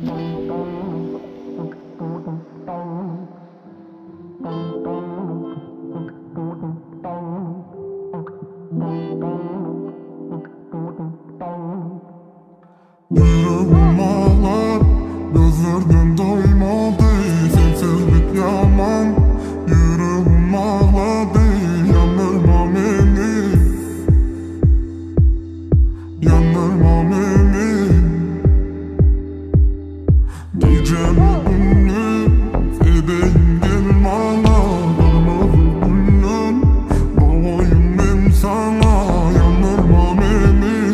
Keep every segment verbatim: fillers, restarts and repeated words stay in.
Yüreğim ağlar, gözlerden doymadı. Sensizlik yaman, yüreğim ağladı. Yandırma beni, yandırma beni. Gecemi gündüz edeyim gelin bana. Kırmızı gülün boğayım ben sana. Yandırma beni,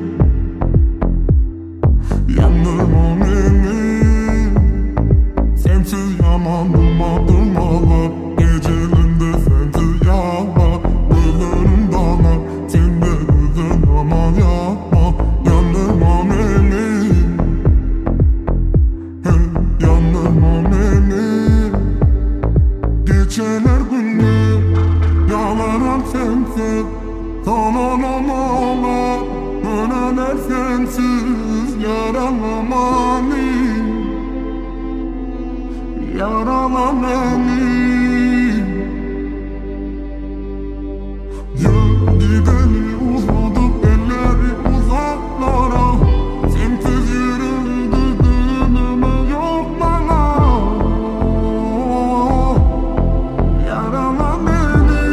yandırma beni. Sensiz yaman durma durmalar. Gecelerinde sensiz yağlar. Gözlerim dağlar, sen de gözün aman yapma. Yandırma beni, hey, yandırma beni. Geceler gündüz yağlarım sensiz. Sananan ağlar, döneler sensiz. Yaralama beni, yarala beni. Yürü gidelim uzadık elleri uzaklara. Sensiz yürüdü dönümü yok bana. Yarala beni.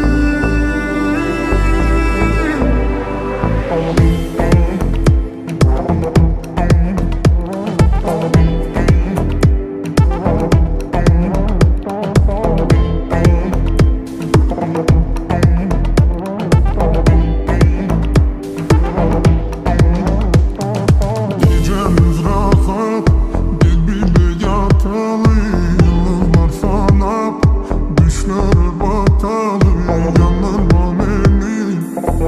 Gecemiz rahat, birbirine yatalı. Yıldızlar sanap, düşler batalı. Yandırma beni,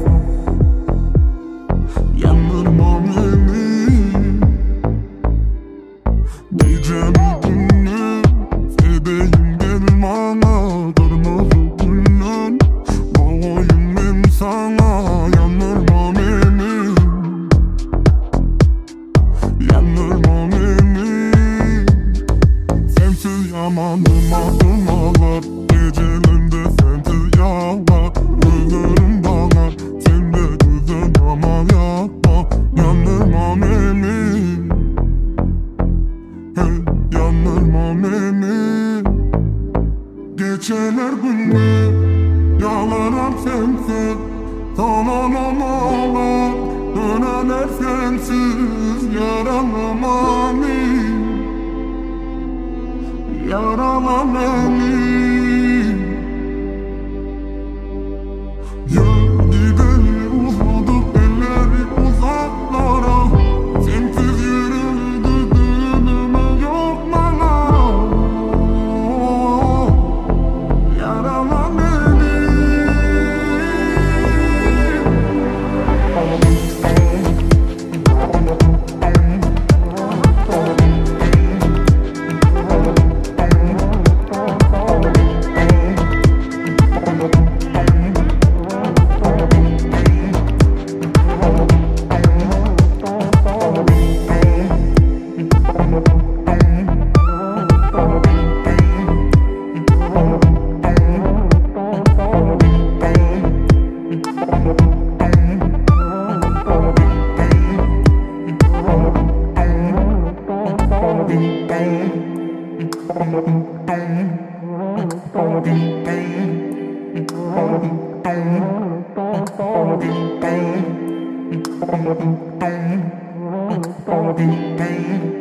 yandırma beni. Gecemi gündüz edeyim gelin bana. Kırmızı gülün boğayım ben sana. Yandırma beni, yandırma beni. Sensiz yaman durma durmalar. Gecelerinde sensiz yağlar. Gözlerim dağlar, sen de gözün aman yapma. Yandırma beni, hey, yandırma beni. Geceler gündüz yağlarım sensiz. Sananan ağlar, döneler sensiz. Yaralama beni, yarala beni. Yürü gidelim uzadık elleri uzaklara. Sensiz yürüdü dönümü yok bana. Yarala beni. Bang.